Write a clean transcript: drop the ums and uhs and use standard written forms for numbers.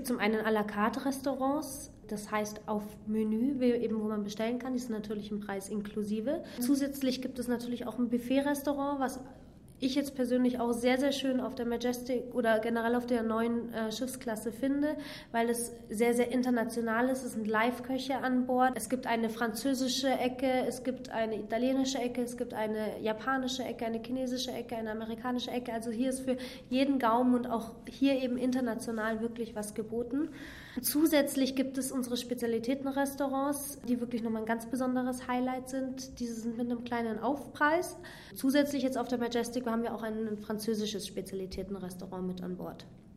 gibt zum einen à la carte Restaurants, das heißt auf Menü, eben wo man bestellen kann, die sind natürlich im Preis inklusive. Zusätzlich gibt es natürlich auch ein Buffet-Restaurant, was ich jetzt persönlich auch sehr, sehr schön auf der Majestic oder generell auf der neuen Schiffsklasse finde, weil es sehr, sehr international ist. Es sind Live-Köche an Bord. Es gibt eine französische Ecke, es gibt eine italienische Ecke, es gibt eine japanische Ecke, eine chinesische Ecke, eine amerikanische Ecke. Also hier ist für jeden Gaumen und auch hier eben international wirklich was geboten. Zusätzlich gibt es unsere Spezialitätenrestaurants, die wirklich nochmal ein ganz besonderes Highlight sind. Diese sind mit einem kleinen Aufpreis. Zusätzlich jetzt auf der Majestic haben wir auch ein französisches Spezialitätenrestaurant mit an Bord.